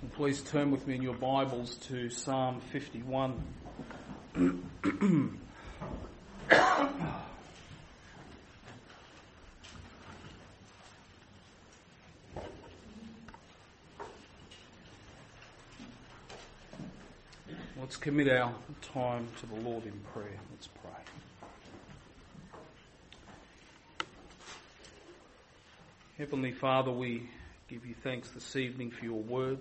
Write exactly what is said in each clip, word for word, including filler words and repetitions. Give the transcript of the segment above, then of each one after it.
Please turn with me in your Bibles to Psalm fifty-one. Let's commit our time to the Lord in prayer. Let's pray. Heavenly Father, we give you thanks this evening for your word.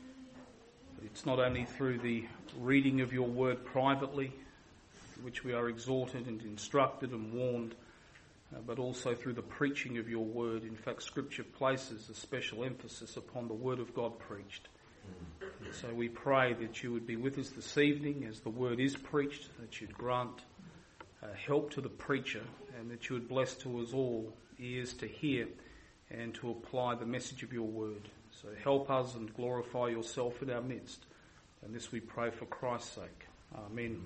It's not only through the reading of your word privately, through which we are exhorted and instructed and warned, uh, but also through the preaching of your word. In fact, Scripture places a special emphasis upon the word of God preached. And so we pray that you would be with us this evening as the word is preached, that you'd grant uh, help to the preacher, and that you would bless to us all ears to hear and to apply the message of your word. So help us and glorify yourself in our midst. And this we pray for Christ's sake. Amen.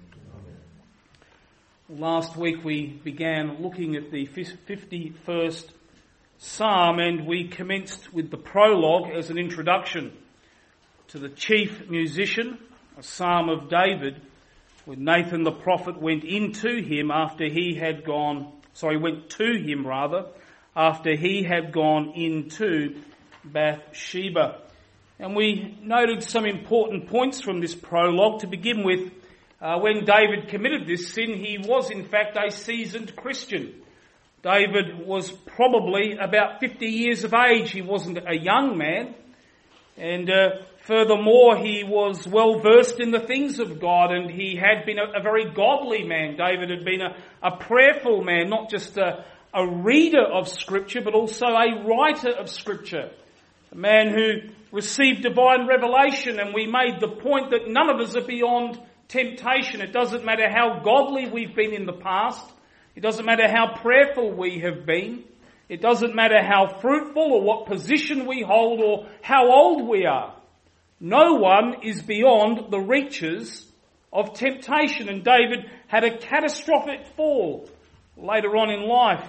Amen. Last week we began looking at the fifty-first Psalm, and we commenced with the prologue as an introduction to the chief musician, a Psalm of David, when Nathan the prophet went into him after he had gone, sorry, went to him rather, after he had gone into Bathsheba. And we noted some important points from this prologue. To begin with, uh, when David committed this sin, he was in fact a seasoned Christian. David was probably about fifty years of age. He wasn't a young man. And uh, furthermore, he was well versed in the things of God, and he had been a, a very godly man. David had been a, a prayerful man, not just a, a reader of Scripture, but also a writer of Scripture. A man who received divine revelation, and we made the point that none of us are beyond temptation. It doesn't matter how godly we've been in the past. It doesn't matter how prayerful we have been. It doesn't matter how fruitful or what position we hold or how old we are. No one is beyond the reaches of temptation, and David had a catastrophic fall later on in life.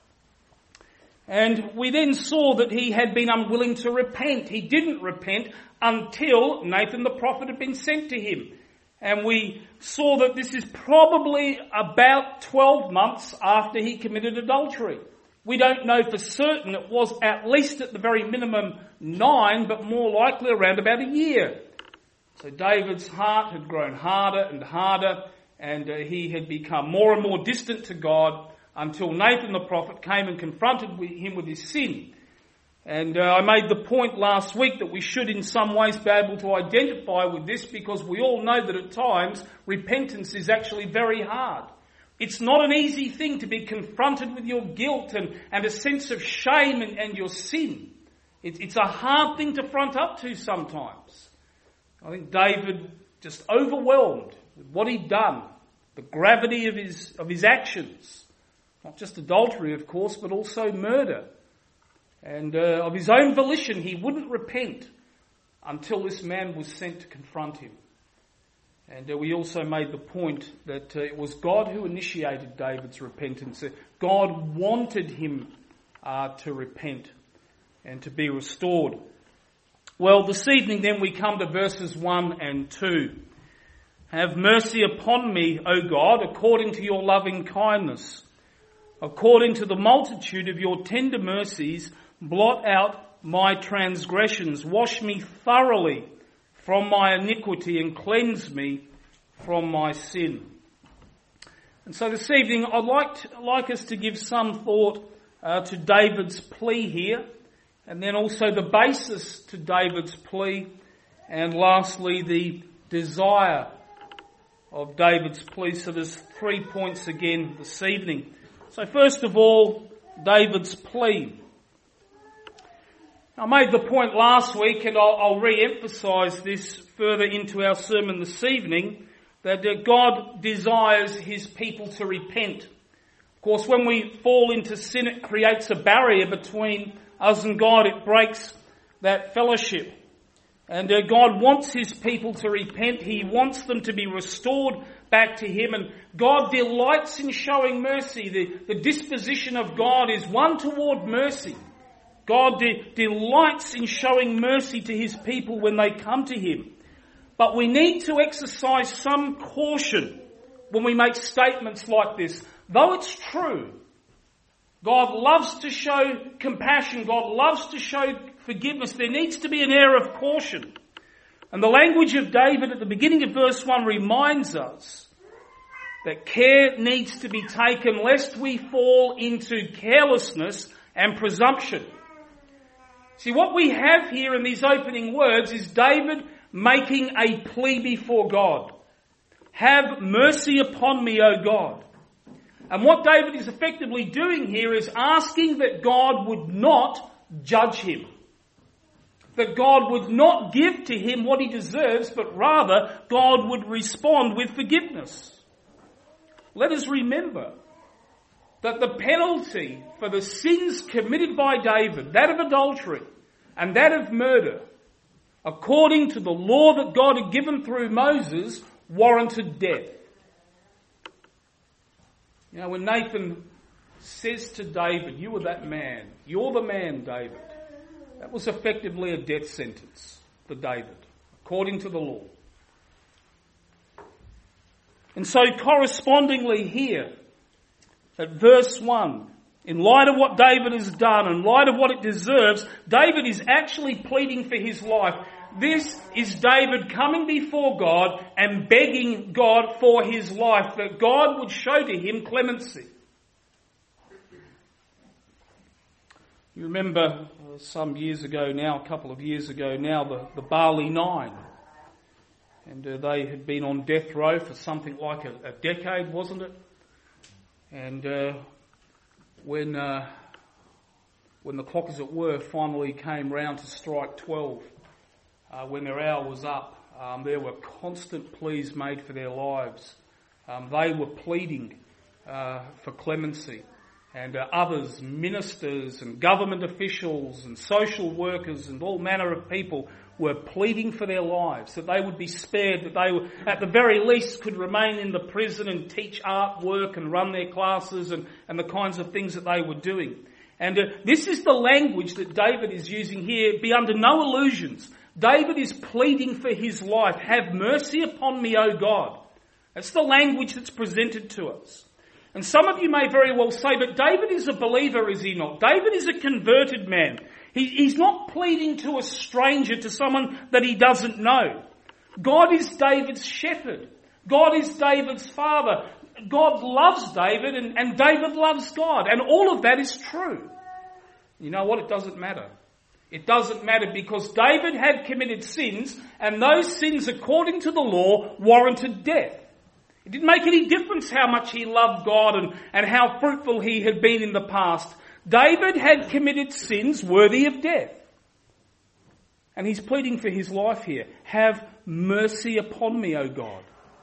And we then saw that he had been unwilling to repent. He didn't repent until Nathan the prophet had been sent to him. And we saw that this is probably about twelve months after he committed adultery. We don't know for certain. It was at least at the very minimum nine, but more likely around about a year. So David's heart had grown harder and harder, and uh, he had become more and more distant to God, until Nathan the prophet came and confronted him with his sin. And uh, I made the point last week that we should in some ways be able to identify with this, because we all know that at times repentance is actually very hard. It's not an easy thing to be confronted with your guilt and, and a sense of shame and, and your sin. It, it's a hard thing to front up to sometimes. I think David just overwhelmed with what he'd done, the gravity of his of his actions. Not just adultery, of course, but also murder. And uh, of his own volition, he wouldn't repent until this man was sent to confront him. And uh, we also made the point that uh, it was God who initiated David's repentance. God wanted him uh, to repent and to be restored. Well, this evening then we come to verses one and two. Have mercy upon me, O God, according to your loving kindness. According to the multitude of your tender mercies, blot out my transgressions. Wash me thoroughly from my iniquity and cleanse me from my sin. And so this evening I'd like, to, like us to give some thought uh, to David's plea here, and then also the basis to David's plea, and lastly the desire of David's plea. So there's three points again this evening. So first of all, David's plea. I made the point last week, and I'll, I'll re-emphasise this further into our sermon this evening, that God desires his people to repent. Of course, when we fall into sin, it creates a barrier between us and God. It breaks that fellowship. And uh, God wants his people to repent. He wants them to be restored back to him. And God delights in showing mercy. The, the disposition of God is one toward mercy. God de- delights in showing mercy to his people when they come to him. But we need to exercise some caution when we make statements like this. Though it's true, God loves to show compassion, God loves to show forgiveness, there needs to be an air of caution. And the language of David at the beginning of verse one reminds us that care needs to be taken lest we fall into carelessness and presumption. See, what we have here in these opening words is David making a plea before God. Have mercy upon me, O God. And what David is effectively doing here is asking that God would not judge him. That God would not give to him what he deserves, but rather God would respond with forgiveness. Let us remember that the penalty for the sins committed by David, that of adultery and that of murder, according to the law that God had given through Moses, warranted death. You know, when Nathan says to David, you were that man, you're the man, David, that was effectively a death sentence for David, according to the law. And so correspondingly here, at verse one, in light of what David has done, in light of what it deserves, David is actually pleading for his life. This is David coming before God and begging God for his life, that God would show to him clemency. You remember uh, some years ago now, a couple of years ago now, the, the Bali Nine. And uh, they had been on death row for something like a, a decade, wasn't it? And uh, when uh, when the clock, as it were, finally came round to strike twelve, uh, when their hour was up, um, there were constant pleas made for their lives. Um, they were pleading uh, for clemency. And uh, others, ministers and government officials and social workers and all manner of people were pleading for their lives, that they would be spared, that they were, at the very least could remain in the prison and teach art work and run their classes and, and the kinds of things that they were doing. And uh, this is the language that David is using here. Be under no illusions. David is pleading for his life. Have mercy upon me, O God. That's the language that's presented to us. And some of you may very well say, but David is a believer, is he not? David is a converted man. He, he's not pleading to a stranger, to someone that he doesn't know. God is David's shepherd. God is David's father. God loves David and, and David loves God. And all of that is true. You know what? It doesn't matter. It doesn't matter because David had committed sins and those sins, according to the law, warranted death. It didn't make any difference how much he loved God and, and how fruitful he had been in the past. David had committed sins worthy of death. And he's pleading for his life here. Have mercy upon me, O God.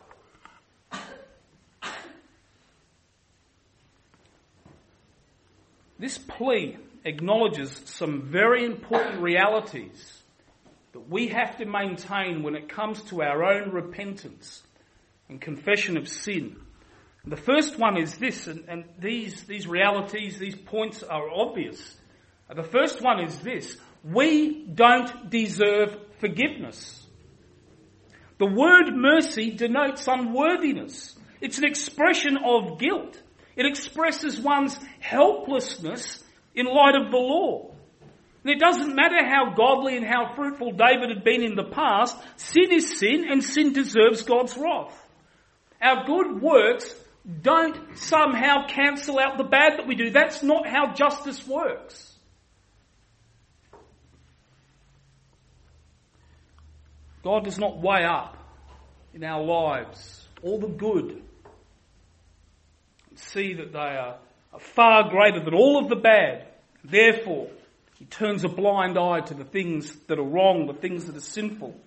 This plea acknowledges some very important realities that we have to maintain when it comes to our own repentance and confession of sin. And the first one is this, and, and these, these realities, these points are obvious. The first one is this: we don't deserve forgiveness. The word mercy denotes unworthiness. It's an expression of guilt. It expresses one's helplessness in light of the law. And it doesn't matter how godly and how fruitful David had been in the past, sin is sin and sin deserves God's wrath. Our good works don't somehow cancel out the bad that we do. That's not how justice works. God does not weigh up in our lives all the good and see that they are far greater than all of the bad. Therefore, he turns a blind eye to the things that are wrong, the things that are sinful.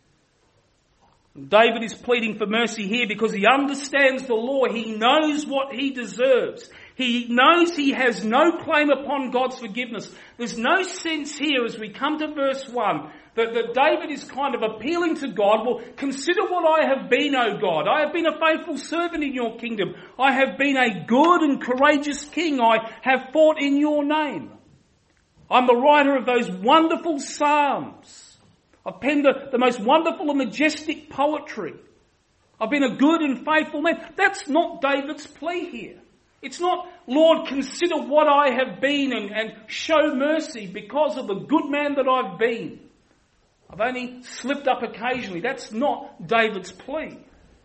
David is pleading for mercy here because he understands the law. He knows what he deserves. He knows he has no claim upon God's forgiveness. There's no sense here as we come to verse one that, that David is kind of appealing to God. Well, consider what I have been, O God. I have been a faithful servant in your kingdom. I have been a good and courageous king. I have fought in your name. I'm the writer of those wonderful psalms. I've penned the, the most wonderful and majestic poetry. I've been a good and faithful man. That's not David's plea here. It's not, Lord, consider what I have been and, and show mercy because of the good man that I've been. I've only slipped up occasionally. That's not David's plea.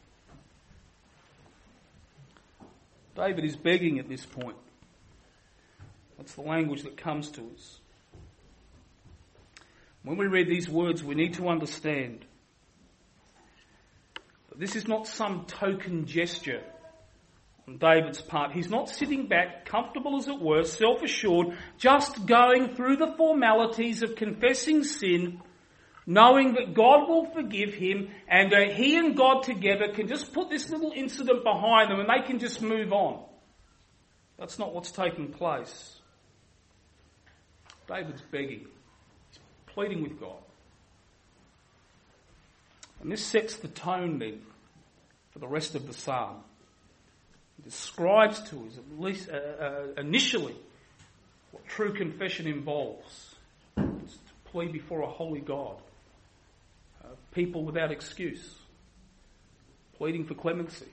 David is begging at this point. That's the language that comes to us. When we read these words, we need to understand that this is not some token gesture on David's part. He's not sitting back, comfortable as it were, self-assured, just going through the formalities of confessing sin, knowing that God will forgive him, and uh, he and God together can just put this little incident behind them and they can just move on. That's not what's taking place. David's begging. He's pleading with God. And this sets the tone then for the rest of the psalm. It describes to us, at least uh, uh, initially, what true confession involves. It's to plead before a holy God. Uh, people without excuse. Pleading for clemency.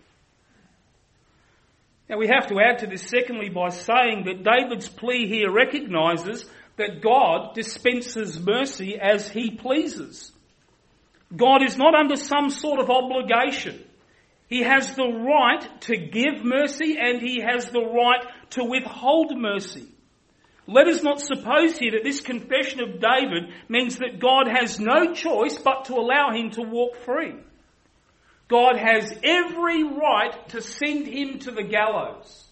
Now we have to add to this secondly by saying that David's plea here recognises that God dispenses mercy as he pleases. God is not under some sort of obligation. He has the right to give mercy and he has the right to withhold mercy. Let us not suppose here that this confession of David means that God has no choice but to allow him to walk free. God has every right to send him to the gallows.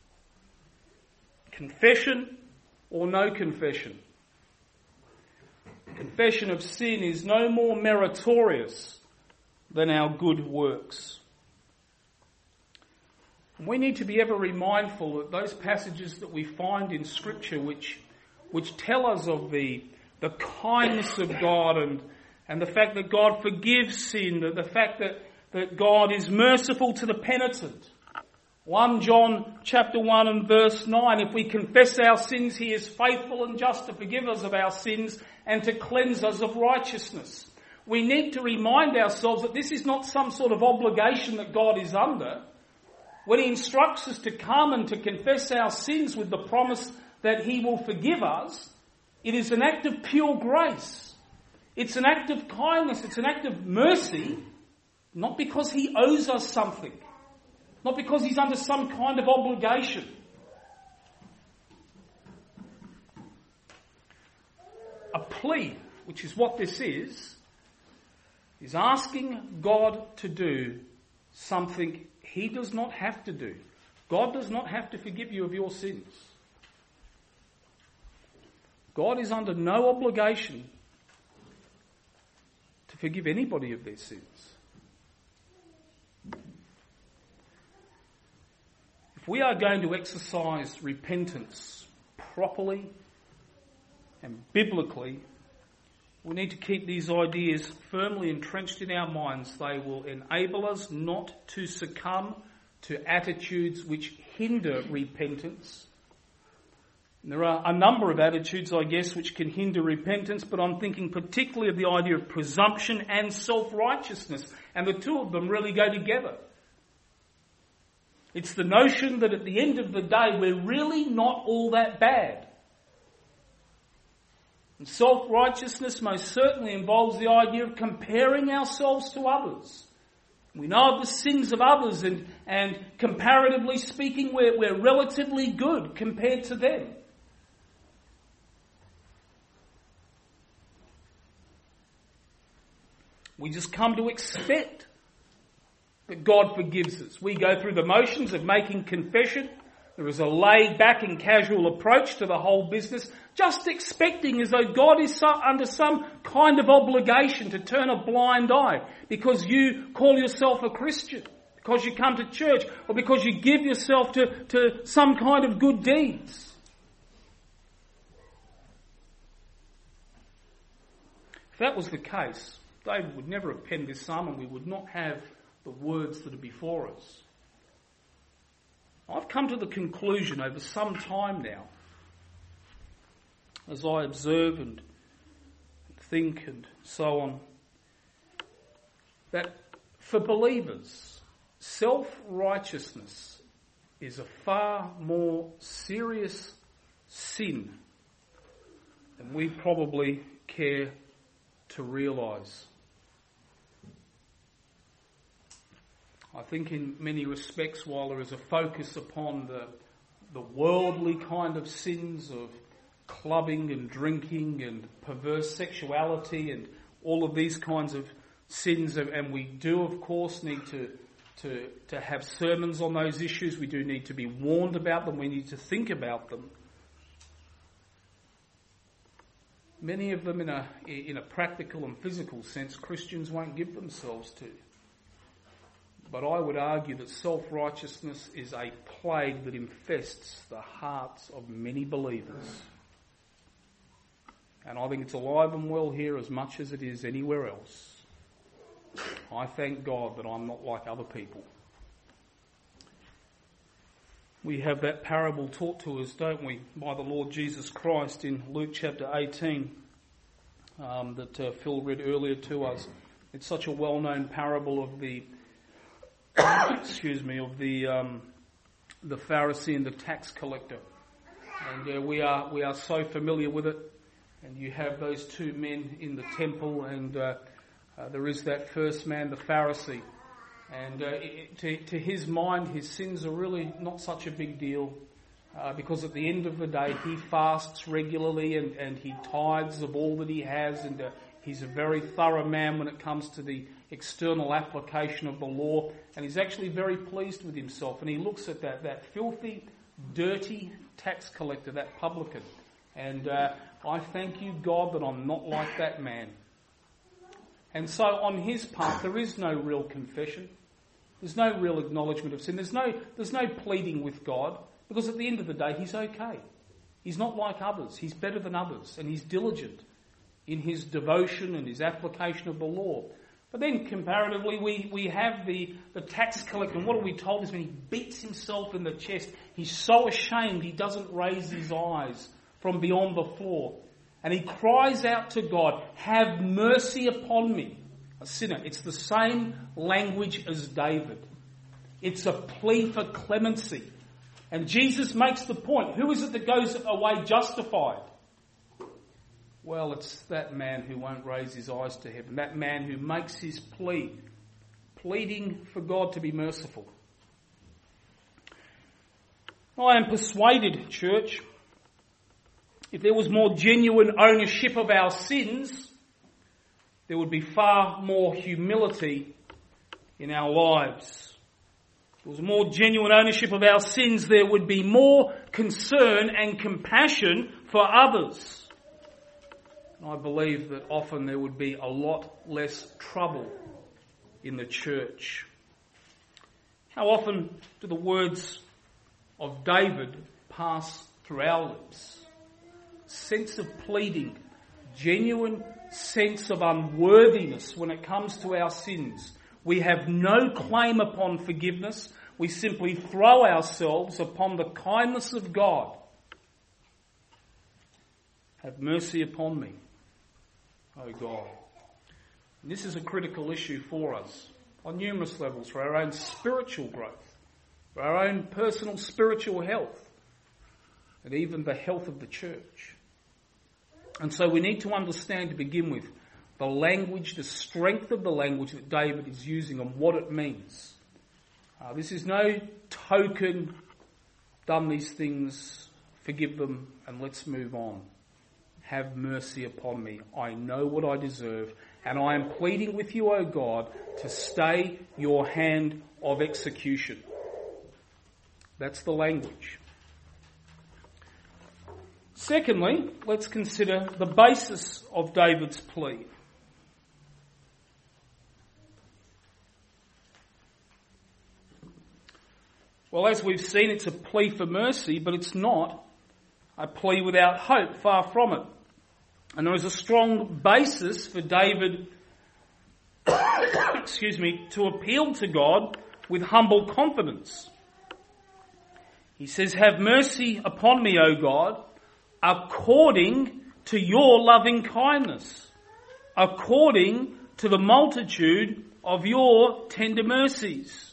Confession or no confession. Confession of sin is no more meritorious than our good works. We need to be ever mindful that those passages that we find in Scripture which which tell us of the, the kindness of God and, and the fact that God forgives sin, the, the fact that, that God is merciful to the penitent. First John chapter one and verse nine, if we confess our sins, he is faithful and just to forgive us of our sins and to cleanse us of righteousness. We need to remind ourselves that this is not some sort of obligation that God is under. When he instructs us to come and to confess our sins with the promise that he will forgive us, it is an act of pure grace. It's an act of kindness. It's an act of mercy, not because he owes us something. Not because he's under some kind of obligation. A plea, which is what this is, is asking God to do something he does not have to do. God does not have to forgive you of your sins. God is under no obligation to forgive anybody of their sins. If we are going to exercise repentance properly and biblically, we need to keep these ideas firmly entrenched in our minds. They will enable us not to succumb to attitudes which hinder repentance. And there are a number of attitudes, I guess, which can hinder repentance, but I'm thinking particularly of the idea of presumption and self-righteousness, and the two of them really go together. It's the notion that at the end of the day, we're really not all that bad. And self-righteousness most certainly involves the idea of comparing ourselves to others. We know of the sins of others and, and comparatively speaking, we're, we're relatively good compared to them. We just come to expect that God forgives us. We go through the motions of making confession. There is a laid back and casual approach to the whole business, just expecting as though God is so, under some kind of obligation to turn a blind eye because you call yourself a Christian, because you come to church, or because you give yourself to, to some kind of good deeds. If that was the case, David would never have penned this psalm and we would not have the words that are before us. I've come to the conclusion over some time now as I observe and think and so on, that for believers, self-righteousness is a far more serious sin than we probably care to realise. I think in many respects, while there is a focus upon the, the worldly kind of sins of clubbing and drinking and perverse sexuality and all of these kinds of sins, and we do of course need to, to, to have sermons on those issues, we do need to be warned about them, we need to think about them. Many of them in a, in a practical and physical sense, Christians won't give themselves to. But I would argue that self-righteousness is a plague that infests the hearts of many believers. And I think it's alive and well here as much as it is anywhere else. I thank God that I'm not like other people. We have that parable taught to us, don't we, by the Lord Jesus Christ in Luke chapter eighteen um, that uh, Phil read earlier to us. It's such a well-known parable of the excuse me, of the um, the Pharisee and the tax collector, and uh, we are we are so familiar with it. And you have those two men in the temple, and uh, uh, there is that first man, the Pharisee, and uh, it, to, to his mind, his sins are really not such a big deal, uh, because at the end of the day, he fasts regularly and, and he tithes of all that he has, and uh, he's a very thorough man when it comes to the external application of the law, and he's actually very pleased with himself. And he looks at that, that filthy, dirty tax collector, that publican, and uh, I thank you, God, that I'm not like that man. And so on his part, there is no real confession. There's no real acknowledgement of sin. There's no, there's no pleading with God, because at the end of the day, he's okay. He's not like others. He's better than others, and he's diligent in his devotion and his application of the law. But then comparatively, we, we have the, the tax collector, and what are we told is when he beats himself in the chest, he's so ashamed he doesn't raise his eyes from beyond the floor. And he cries out to God, "Have mercy upon me, a sinner." It's the same language as David. It's a plea for clemency. And Jesus makes the point, who is it that goes away justified? Well, it's that man who won't raise his eyes to heaven, that man who makes his plea, pleading for God to be merciful. I am persuaded, church, if there was more genuine ownership of our sins, there would be far more humility in our lives. If there was more genuine ownership of our sins, there would be more concern and compassion for others. And I believe that often there would be a lot less trouble in the church. How often do the words of David pass through our lips? Sense of pleading, genuine sense of unworthiness when it comes to our sins. We have no claim upon forgiveness. We simply throw ourselves upon the kindness of God. Have mercy upon me, O God. And this is a critical issue for us on numerous levels, for our own spiritual growth, for our own personal spiritual health, and even the health of the church. And so we need to understand, to begin with, the language, the strength of the language that David is using and what it means. Uh, this is no token, done these things, forgive them, and let's move on. Have mercy upon me. I know what I deserve, and I am pleading with you, O God, to stay your hand of execution. That's the language. Secondly, let's consider the basis of David's plea. Well, as we've seen, it's a plea for mercy, but it's not a plea without hope, far from it. And there is a strong basis for David, excuse me, to appeal to God with humble confidence. He says, "Have mercy upon me, O God, according to your loving kindness, according to the multitude of your tender mercies.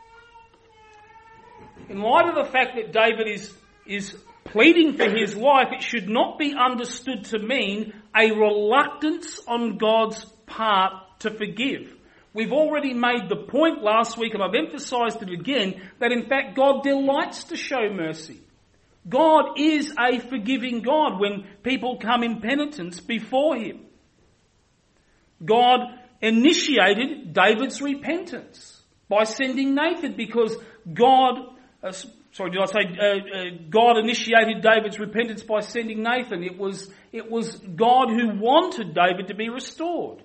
In light of the fact that David is, is pleading for his life, it should not be understood to mean a reluctance on God's part to forgive. We've already made the point last week, and I've emphasised it again, that in fact God delights to show mercy. God is a forgiving God when people come in penitence before him. God initiated David's repentance by sending Nathan, because God, uh, sorry, did I say uh, uh, God initiated David's repentance by sending Nathan? It was, it was God who wanted David to be restored.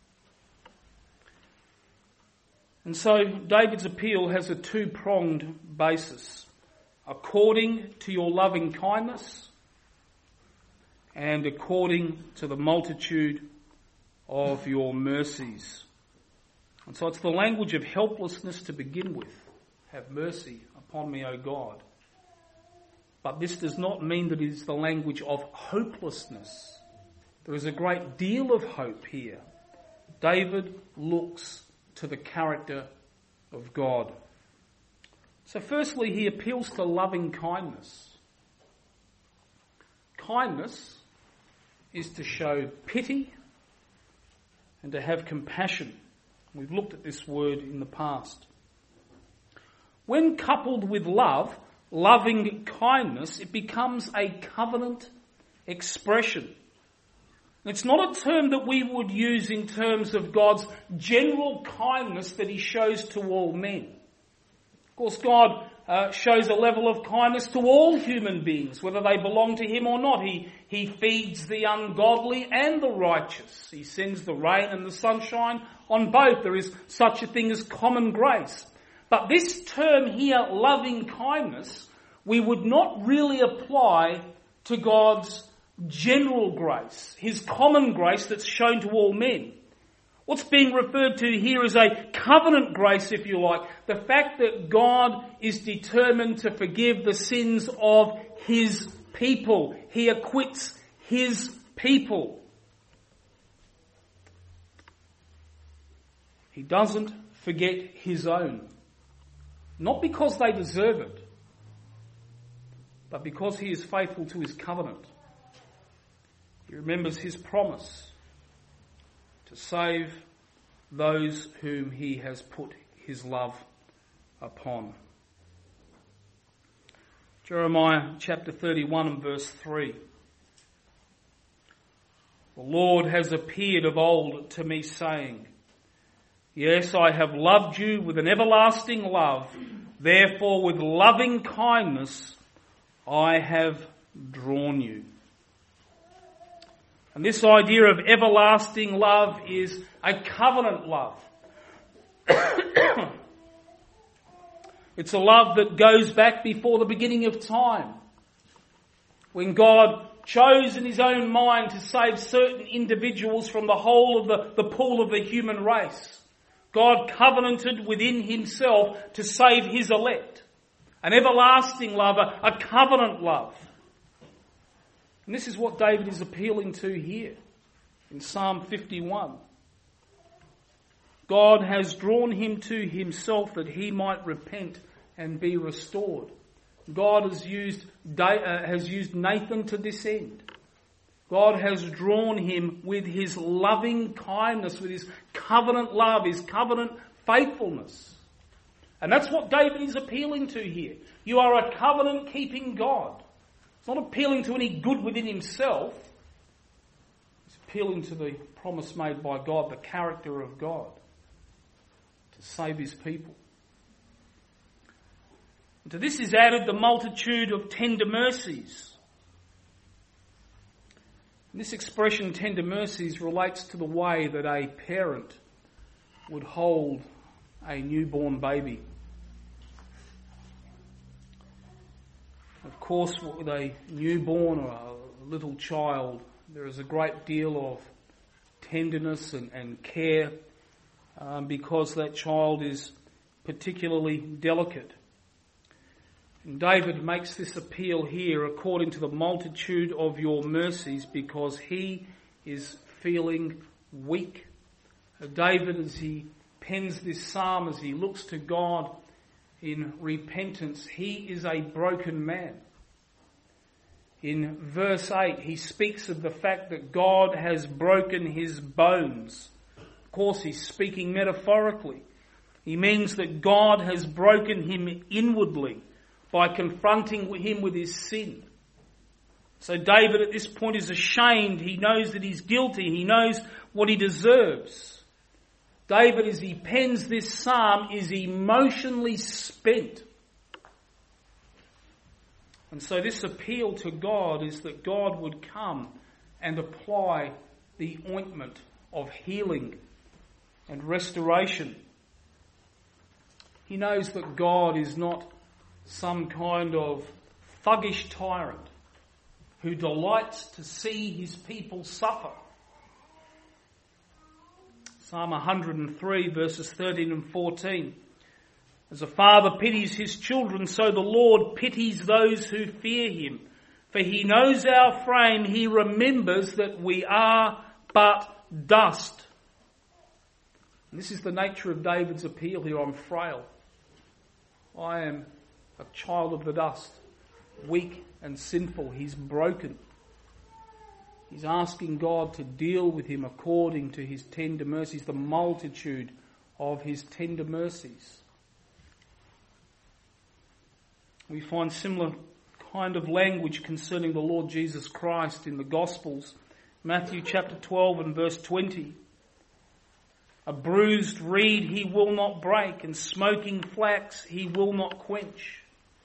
And so David's appeal has a two-pronged basis. According to your loving kindness and according to the multitude of your mercies. And so it's the language of helplessness to begin with. Have mercy upon me, O God. But this does not mean that it is the language of hopelessness. There is a great deal of hope here. David looks to the character of God. So firstly, he appeals to loving kindness. Kindness is to show pity and to have compassion. We've looked at this word in the past. When coupled with love, loving kindness, it becomes a covenant expression. It's not a term that we would use in terms of God's general kindness that he shows to all men. Of course, God uh, shows a level of kindness to all human beings, whether they belong to him or not. He, he feeds the ungodly and the righteous. He sends the rain and the sunshine on both. There is such a thing as common grace. But this term here, loving kindness, we would not really apply to God's general grace, his common grace that's shown to all men. What's being referred to here is a covenant grace, if you like. The fact that God is determined to forgive the sins of his people. He acquits his people. He doesn't forget his own. Not because they deserve it, but because he is faithful to his covenant. He remembers his promise to save those whom he has put his love upon. Jeremiah chapter thirty-one and verse three. The Lord has appeared of old to me, saying, yes, I have loved you with an everlasting love. Therefore, with loving kindness, I have drawn you. And this idea of everlasting love is a covenant love. It's a love that goes back before the beginning of time, when God chose in his own mind to save certain individuals from the whole of the, the pool of the human race. God covenanted within himself to save his elect. An everlasting love, a, a covenant love. And this is what David is appealing to here in Psalm fifty-one. God has drawn him to himself that he might repent and be restored. God has used, has used Nathan to this end. God has drawn him with his loving kindness, with his covenant love, his covenant faithfulness. And that's what David is appealing to here. You are a covenant-keeping God. It's not appealing to any good within himself. It's appealing to the promise made by God, the character of God, to save his people. And to this is added the multitude of tender mercies. And this expression, tender mercies, relates to the way that a parent would hold a newborn baby. Of course, with a newborn or a little child, there is a great deal of tenderness and, and care um, because that child is particularly delicate. And David makes this appeal here according to the multitude of your mercies, because he is feeling weak. David, as he pens this psalm, as he looks to God in repentance, he is a broken man. In verse eight, he speaks of the fact that God has broken his bones. Of course, he's speaking metaphorically. He means that God has broken him inwardly by confronting him with his sin. So David at this point is ashamed. He knows that he's guilty. He knows what he deserves. David, as he pens this psalm, is emotionally spent. And so this appeal to God is that God would come and apply the ointment of healing and restoration. He knows that God is not some kind of thuggish tyrant who delights to see his people suffer. Psalm one hundred three, verses thirteen and fourteen. As a father pities his children, so the Lord pities those who fear him. For he knows our frame, he remembers that we are but dust. And this is the nature of David's appeal here. I'm frail. I am a child of the dust, weak and sinful. He's broken. He's asking God to deal with him according to his tender mercies, the multitude of his tender mercies. We find similar kind of language concerning the Lord Jesus Christ in the Gospels. Matthew chapter twelve and verse twenty. A bruised reed he will not break, and smoking flax he will not quench.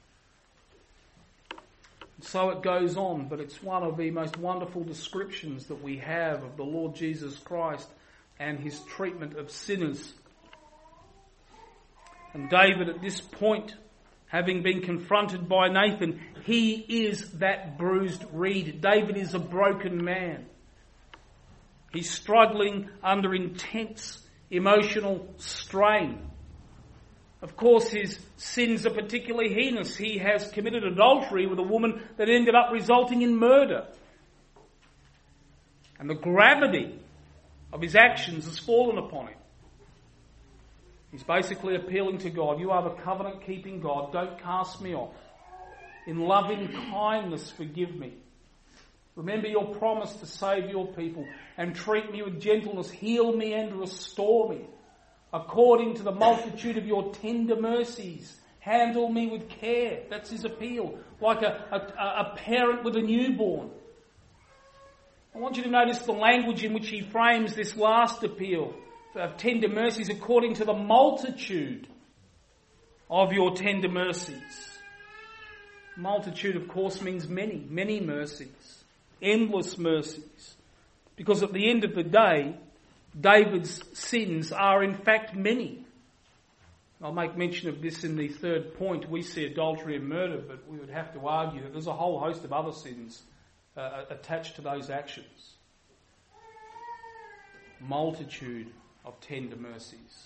And so it goes on, but it's one of the most wonderful descriptions that we have of the Lord Jesus Christ and his treatment of sinners. And David at this point, having been confronted by Nathan, he is that bruised reed. David is a broken man. He's struggling under intense emotional strain. Of course, his sins are particularly heinous. He has committed adultery with a woman that ended up resulting in murder. And the gravity of his actions has fallen upon him. He's basically appealing to God. You are the covenant-keeping God. Don't cast me off. In loving kindness, forgive me. Remember your promise to save your people and treat me with gentleness. Heal me and restore me. According to the multitude of your tender mercies, handle me with care. That's his appeal. Like a, a, a parent with a newborn. I want you to notice the language in which he frames this last appeal of tender mercies, according to the multitude of your tender mercies. Multitude, of course, means many, many mercies, endless mercies. Because at the end of the day, David's sins are in fact many. I'll make mention of this in the third point. We see adultery and murder, but we would have to argue that there's a whole host of other sins uh, attached to those actions. Multitude of tender mercies.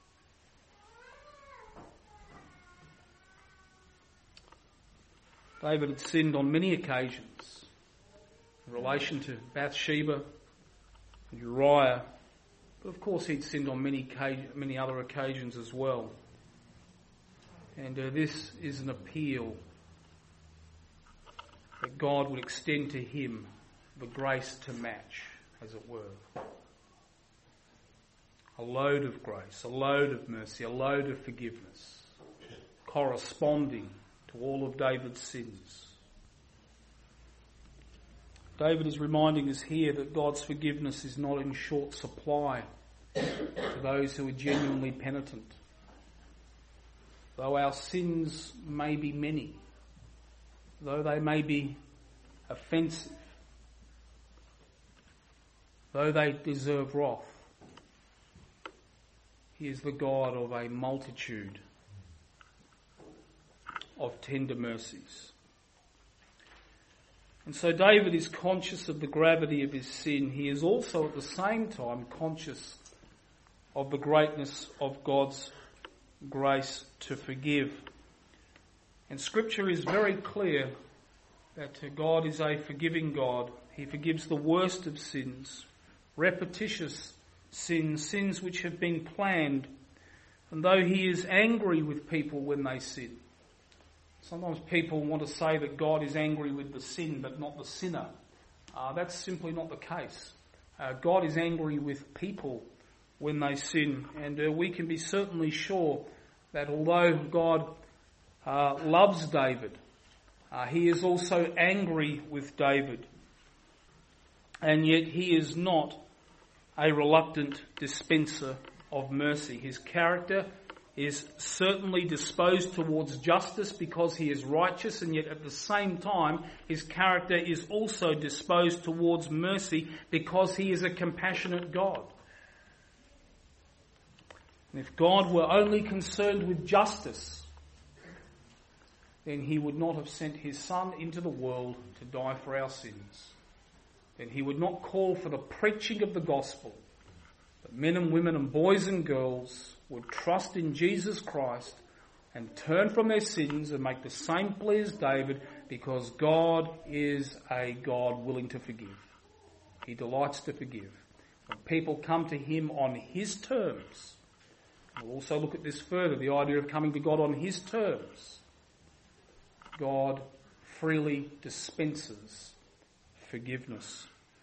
David had sinned on many occasions in relation to Bathsheba and Uriah, but of course he'd sinned on many many other occasions as well. And uh, this is an appeal that God would extend to him the grace to match, as it were. A load of grace, a load of mercy, a load of forgiveness, corresponding to all of David's sins. David is reminding us here that God's forgiveness is not in short supply to those who are genuinely penitent. Though our sins may be many, though they may be offensive, though they deserve wrath, he is the God of a multitude of tender mercies. And so David is conscious of the gravity of his sin. He is also at the same time conscious of the greatness of God's grace to forgive. And Scripture is very clear that God is a forgiving God. He forgives the worst of sins, repetitious sins, sins which have been planned. And though he is angry with people when they sin, sometimes people want to say that God is angry with the sin but not the sinner. Uh, that's simply not the case. Uh, God is angry with people when they sin, and uh, we can be certainly sure that although God uh, loves David, uh, he is also angry with David, and yet he is not a reluctant dispenser of mercy. His character is certainly disposed towards justice because he is righteous, and yet at the same time his character is also disposed towards mercy because he is a compassionate God. And if God were only concerned with justice, then he would not have sent his Son into the world to die for our sins. Then he would not call for the preaching of the gospel, but men and women and boys and girls would trust in Jesus Christ and turn from their sins and make the same plea as David, because God is a God willing to forgive. He delights to forgive. When people come to him on his terms, we'll also look at this further, the idea of coming to God on his terms, God freely dispenses forgiveness.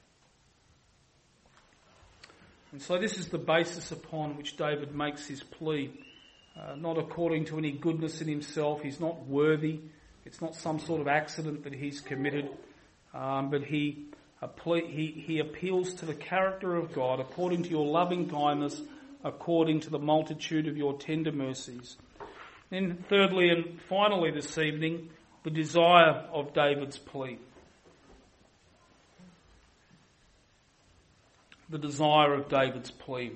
And so this is the basis upon which David makes his plea, uh, not according to any goodness in himself. He's not worthy. It's not some sort of accident that he's committed, um, but he, uh, ple- he he appeals to the character of God, according to your loving kindness, according to the multitude of your tender mercies. Then thirdly and finally this evening, the desire of David's plea. The desire of David's plea.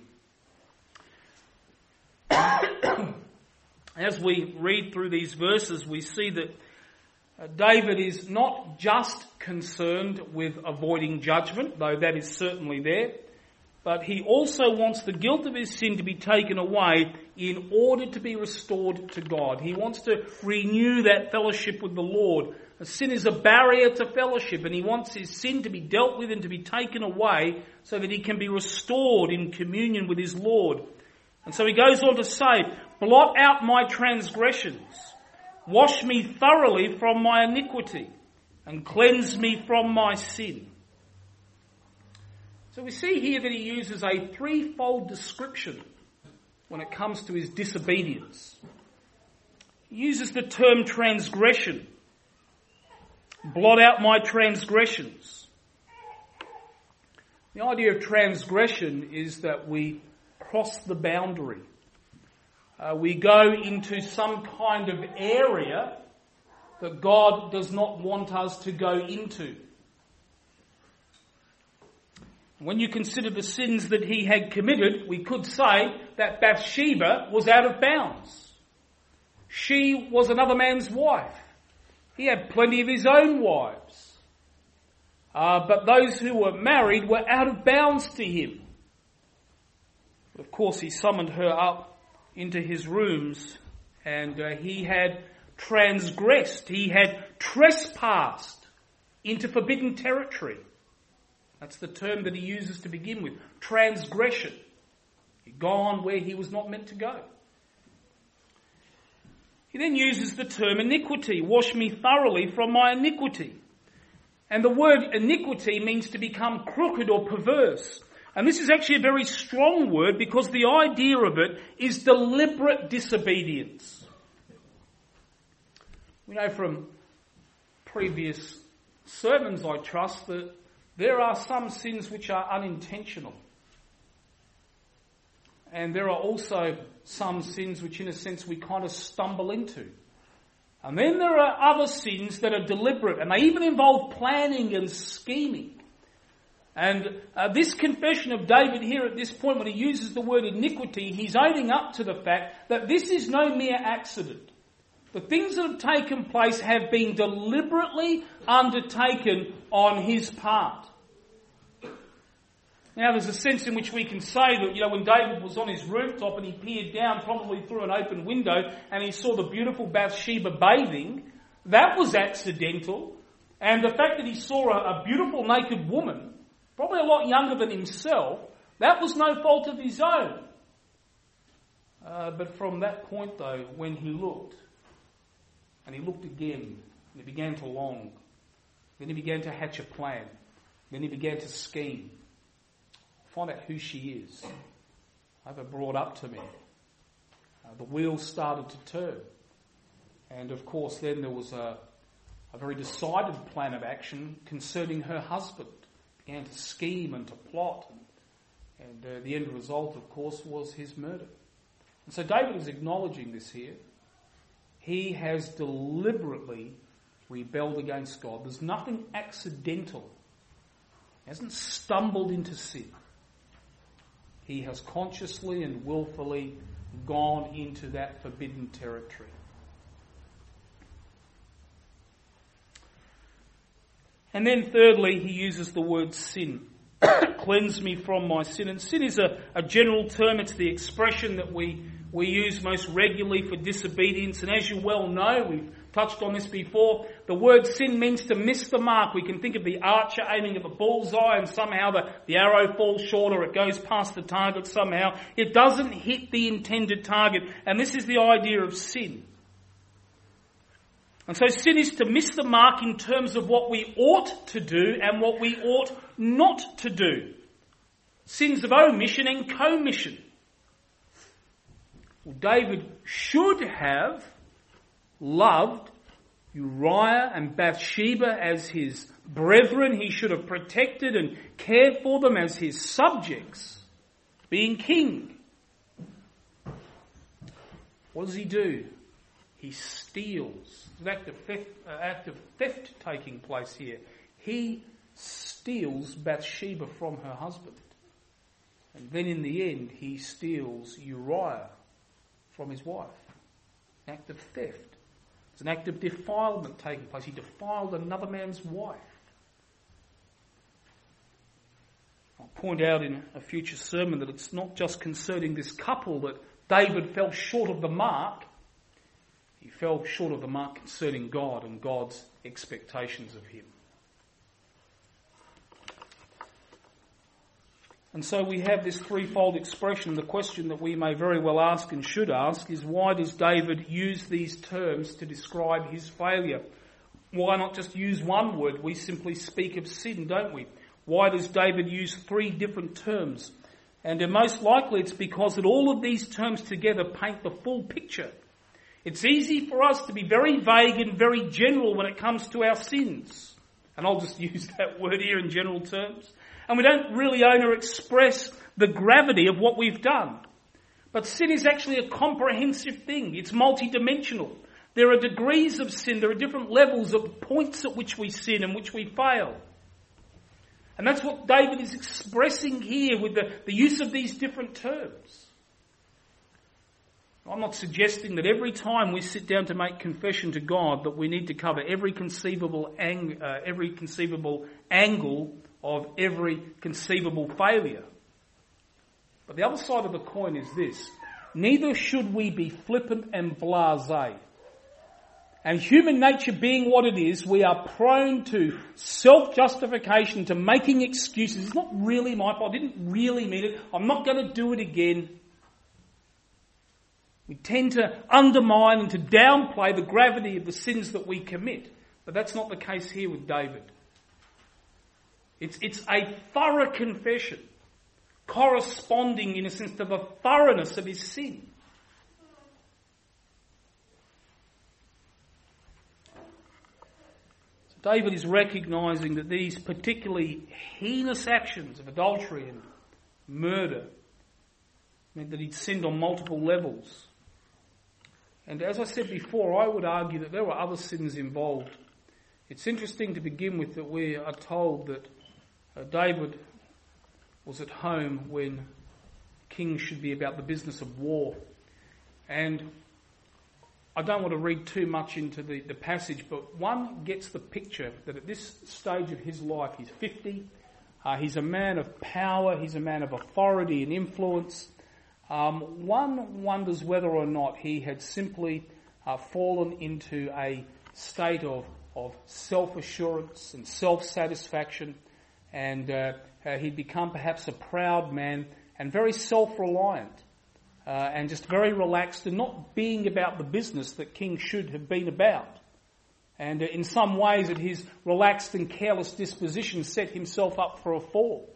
As we read through these verses, we see that David is not just concerned with avoiding judgment, though that is certainly there, but he also wants the guilt of his sin to be taken away in order to be restored to God. He wants to renew that fellowship with the Lord. Sin is a barrier to fellowship, and he wants his sin to be dealt with and to be taken away so that he can be restored in communion with his Lord. And so he goes on to say, blot out my transgressions, wash me thoroughly from my iniquity, and cleanse me from my sin. So we see here that he uses a threefold description when it comes to his disobedience. He uses the term transgression. Blot out my transgressions. The idea of transgression is that we cross the boundary. Uh, we go into some kind of area that God does not want us to go into. When you consider the sins that he had committed, we could say that Bathsheba was out of bounds. She was another man's wife. He had plenty of his own wives. Uh, but those who were married were out of bounds to him. But of course, he summoned her up into his rooms, and uh, he had transgressed. He had trespassed into forbidden territory. That's the term that he uses to begin with. Transgression. He'd gone where he was not meant to go. He then uses the term iniquity. Wash me thoroughly from my iniquity. And the word iniquity means to become crooked or perverse. And this is actually a very strong word because the idea of it is deliberate disobedience. We know from previous sermons, I trust, that there are some sins which are unintentional. And there are also some sins which, in a sense, we kind of stumble into. And then there are other sins that are deliberate, and they even involve planning and scheming. And uh, this confession of David here at this point, when he uses the word iniquity, he's owning up to the fact that this is no mere accident. The things that have taken place have been deliberately undertaken on his part. Now there's a sense in which we can say that, you know, when David was on his rooftop and he peered down probably through an open window and he saw the beautiful Bathsheba bathing, that was accidental. And the fact that he saw a, a beautiful naked woman, probably a lot younger than himself, that was no fault of his own. Uh, but from that point though, when he looked, and he looked again, and he began to long, then he began to hatch a plan, then he began to scheme. Find out who she is. Have her brought up to me. Uh, the wheels started to turn. And of course then there was a, a very decided plan of action concerning her husband. Began to scheme and to plot. And, and uh, the end result, of course, was his murder. And so David is acknowledging this here. He has deliberately rebelled against God. There's nothing accidental. He hasn't stumbled into sin. He has consciously and willfully gone into that forbidden territory. And then thirdly, he uses the word sin. Cleanse me from my sin. And sin is a, a general term. It's the expression that we, we use most regularly for disobedience. And as you well know, we've touched on this before, the word sin means to miss the mark. We can think of the archer aiming at the bullseye and somehow the, the arrow falls short or it goes past the target somehow. It doesn't hit the intended target. And this is the idea of sin. And so sin is to miss the mark in terms of what we ought to do and what we ought not to do. Sins of omission and commission. Well, David should have loved Uriah and Bathsheba as his brethren. He should have protected and cared for them as his subjects, being king. What does he do? He steals. There's an act of theft, uh, act of theft taking place here. He steals Bathsheba from her husband. And then in the end, he steals Uriah from his wife. An act of theft. It's an act of defilement taking place. He defiled another man's wife. I'll point out in a future sermon that it's not just concerning this couple that David fell short of the mark. He fell short of the mark concerning God and God's expectations of him. And so we have this threefold expression. The question that we may very well ask and should ask is, why does David use these terms to describe his failure? Why not just use one word? We simply speak of sin, don't we? Why does David use three different terms? And most likely it's because that all of these terms together paint the full picture. It's easy for us to be very vague and very general when it comes to our sins. And I'll just use that word here in general terms. And we don't really own or express the gravity of what we've done. But sin is actually a comprehensive thing. It's multidimensional. There are degrees of sin. There are different levels of points at which we sin and which we fail. And that's what David is expressing here with the, the use of these different terms. I'm not suggesting that every time we sit down to make confession to God that we need to cover every conceivable ang- uh, every conceivable angle of every conceivable failure. But the other side of the coin is this. Neither should we be flippant and blasé. And human nature being what it is, we are prone to self-justification, to making excuses. It's not really my fault. I didn't really mean it. I'm not going to do it again. We tend to undermine and to downplay the gravity of the sins that we commit. But that's not the case here with David. It's, it's a thorough confession, corresponding in a sense to the thoroughness of his sin. So David is recognising that these particularly heinous actions of adultery and murder meant that he'd sinned on multiple levels. And as I said before, I would argue that there were other sins involved. It's interesting to begin with that we are told that uh, David was at home when kings should be about the business of war. And I don't want to read too much into the, the passage, but one gets the picture that at this stage of his life, he's fifty, Uh, he's a man of power. He's a man of authority and influence. Um, one wonders whether or not he had simply uh, fallen into a state of, of self-assurance and self-satisfaction, and uh, uh, he'd become perhaps a proud man and very self-reliant, uh, and just very relaxed and not being about the business that King should have been about. And uh, in some ways, that his relaxed and careless disposition set himself up for a fall.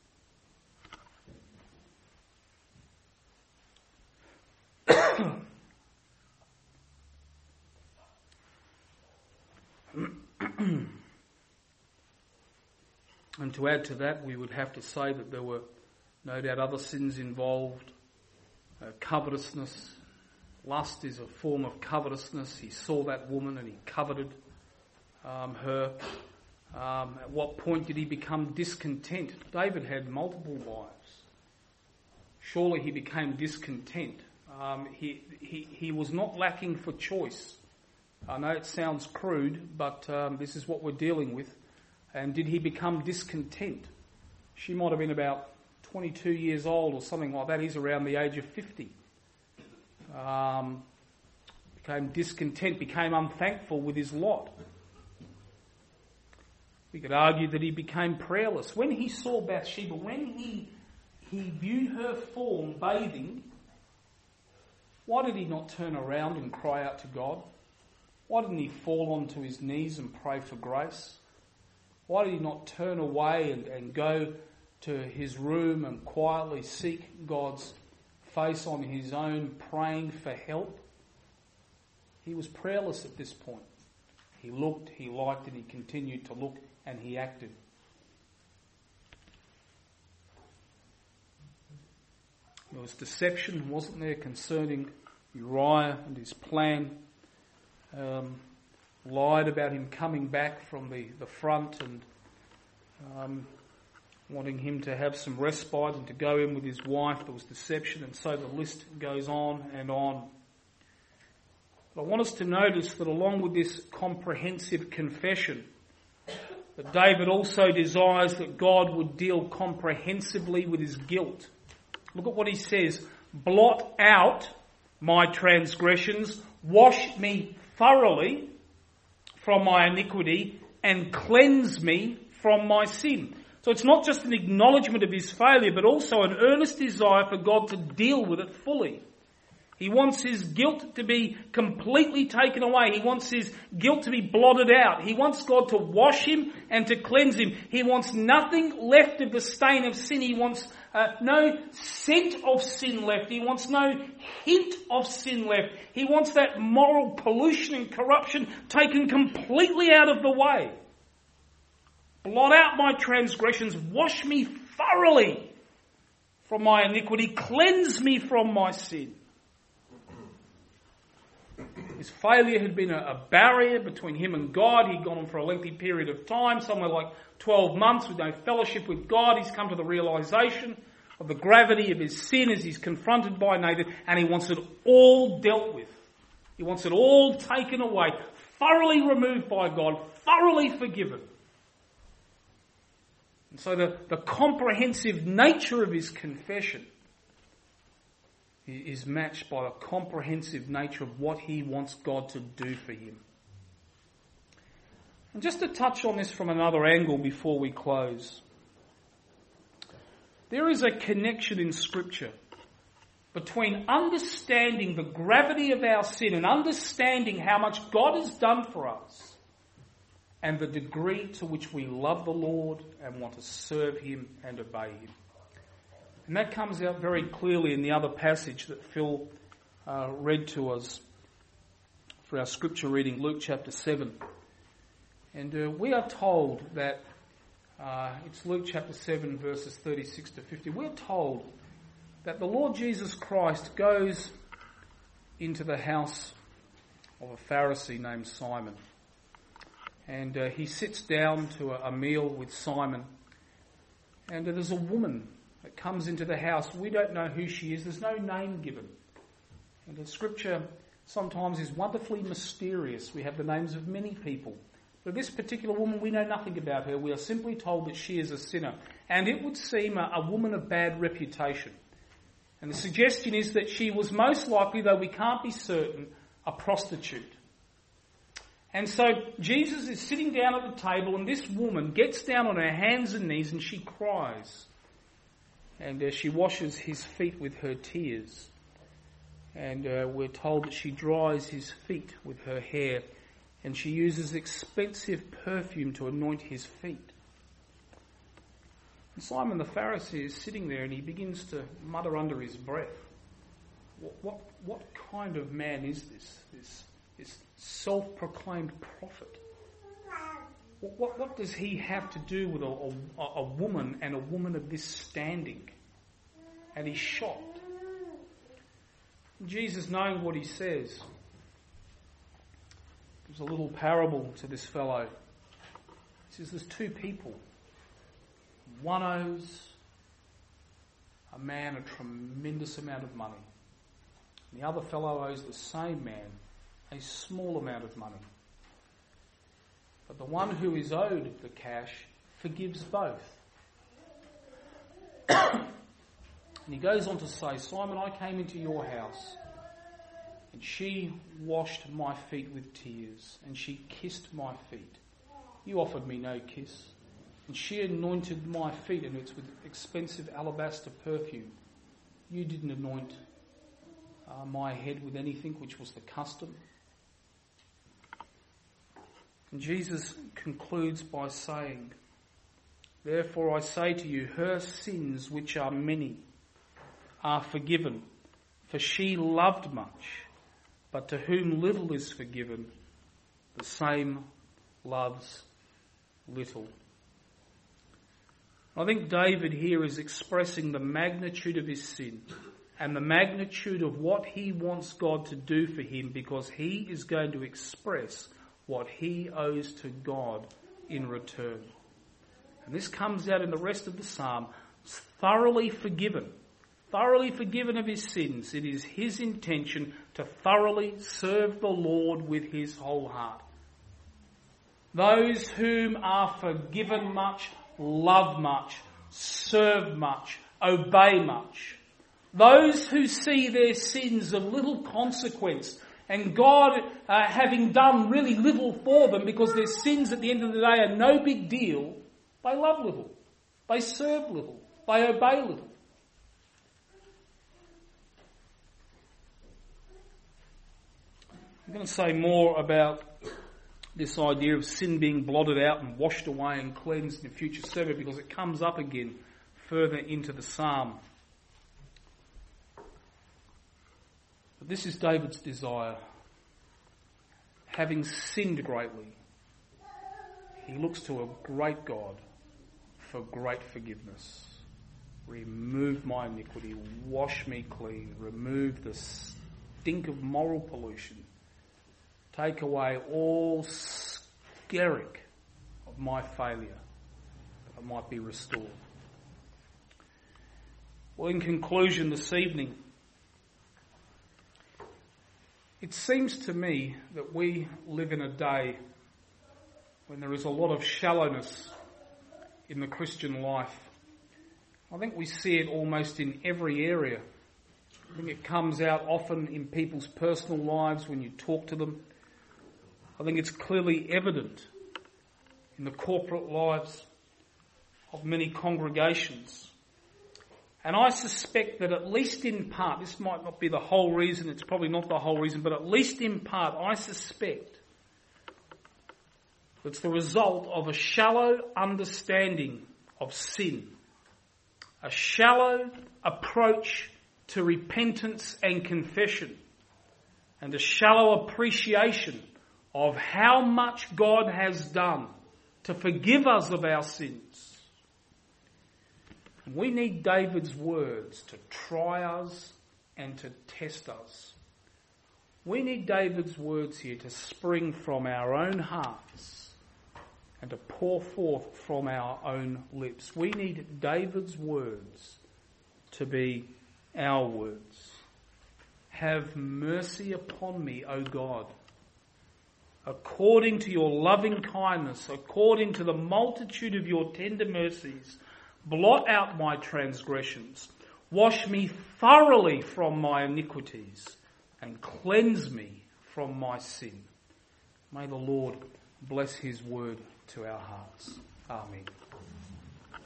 And to add to that, we would have to say that there were no doubt other sins involved. Uh, covetousness. Lust is a form of covetousness. He saw that woman and he coveted um, her. Um, at what point did he become discontent? David had multiple wives. Surely he became discontent. Um, he, he, he was not lacking for choice. I know it sounds crude, but um, this is what we're dealing with. And did he become discontent? She might have been about twenty-two years old or something like that. He's around the age of fifty. Um, became discontent, became unthankful with his lot. We could argue that he became prayerless. When he saw Bathsheba, when he, he viewed her form bathing, why did he not turn around and cry out to God? Why didn't he fall onto his knees and pray for grace? Why did he not turn away and, and go to his room and quietly seek God's face on his own, praying for help? He was prayerless at this point. He looked, he liked, and he continued to look, and he acted. There was deception, wasn't there, concerning Uriah and his plan. Um, lied about him coming back from the, the front and um, wanting him to have some respite and to go in with his wife. There was deception, and so the list goes on and on. But I want us to notice that along with this comprehensive confession, that David also desires that God would deal comprehensively with his guilt. Look at what he says. Blot out my transgressions, wash me thoroughly from my iniquity, and cleanse me from my sin. So it's not just an acknowledgement of his failure, but also an earnest desire for God to deal with it fully. He wants his guilt to be completely taken away. He wants his guilt to be blotted out. He wants God to wash him and to cleanse him. He wants nothing left of the stain of sin. He wants uh, no scent of sin left. He wants no hint of sin left. He wants that moral pollution and corruption taken completely out of the way. Blot out my transgressions. Wash me thoroughly from my iniquity. Cleanse me from my sin. His failure had been a, a barrier between him and God. He'd gone on for a lengthy period of time, somewhere like twelve months with no fellowship with God. He's come to the realisation of the gravity of his sin as he's confronted by Nathan, and he wants it all dealt with. He wants it all taken away, thoroughly removed by God, thoroughly forgiven. And so the, the comprehensive nature of his confession is matched by the comprehensive nature of what he wants God to do for him. And just to touch on this from another angle before we close. There is a connection in Scripture between understanding the gravity of our sin and understanding how much God has done for us and the degree to which we love the Lord and want to serve him and obey him. And that comes out very clearly in the other passage that Phil uh, read to us for our scripture reading, Luke chapter seven. And uh, we are told that, uh, it's Luke chapter seven verses thirty-six to fifty, we're told that the Lord Jesus Christ goes into the house of a Pharisee named Simon. And uh, he sits down to a, a meal with Simon. And uh, there's a woman that comes into the house. We don't know who she is. There's no name given. And the scripture sometimes is wonderfully mysterious. We have the names of many people, But this particular woman, we know nothing about her. We are simply told that she is a sinner. And it would seem a, a woman of bad reputation. And the suggestion is that she was most likely, though we can't be certain, a prostitute. And so Jesus is sitting down at the table, and this woman gets down on her hands and knees and she cries. And uh, she washes his feet with her tears. And uh, we're told that she dries his feet with her hair. And she uses expensive perfume to anoint his feet. And Simon the Pharisee is sitting there and he begins to mutter under his breath, What, what, what kind of man is this? This, this self-proclaimed prophet? What, what, what does he have to do with a, a, a woman and a woman of this standing? And he's shocked. Jesus, knowing what he says, gives a little parable to this fellow. He says there's two people. One owes a man a tremendous amount of money. And the other fellow owes the same man a small amount of money. But the one who is owed the cash forgives both. And he goes on to say, Simon, I came into your house, and she washed my feet with tears, and she kissed my feet. You offered me no kiss. And she anointed my feet, and it's with expensive alabaster perfume. You didn't anoint uh, my head with anything, which was the custom. And Jesus concludes by saying, Therefore I say to you, her sins, which are many, are forgiven, for she loved much. But to whom little is forgiven, the same loves little. I think David here is expressing the magnitude of his sin and the magnitude of what he wants God to do for him, because he is going to express what he owes to God in return. And this comes out in the rest of the psalm. Thoroughly forgiven. Thoroughly forgiven of his sins. It is his intention to thoroughly serve the Lord with his whole heart. Those whom are forgiven much, love much, serve much, obey much. Those who see their sins of little consequence and God uh, having done really little for them because their sins at the end of the day are no big deal, they love little, they serve little, they obey little. I'm going to say more about this idea of sin being blotted out and washed away and cleansed in a future sermon, because it comes up again further into the psalm. But this is David's desire. Having sinned greatly, he looks to a great God for great forgiveness. Remove my iniquity, wash me clean, remove the stink of moral pollution. Take away all skerrick of my failure, that I might be restored. Well, in conclusion this evening, it seems to me that we live in a day when there is a lot of shallowness in the Christian life. I think we see it almost in every area. I think it comes out often in people's personal lives when you talk to them. I think it's clearly evident in the corporate lives of many congregations. And I suspect that at least in part, this might not be the whole reason, it's probably not the whole reason, but at least in part, I suspect it's the result of a shallow understanding of sin, a shallow approach to repentance and confession, and a shallow appreciation of how much God has done to forgive us of our sins. We need David's words to try us and to test us. We need David's words here to spring from our own hearts and to pour forth from our own lips. We need David's words to be our words. Have mercy upon me, O God, according to your loving kindness, according to the multitude of your tender mercies, blot out my transgressions. Wash me thoroughly from my iniquities and cleanse me from my sin. May the Lord bless his word to our hearts. Amen.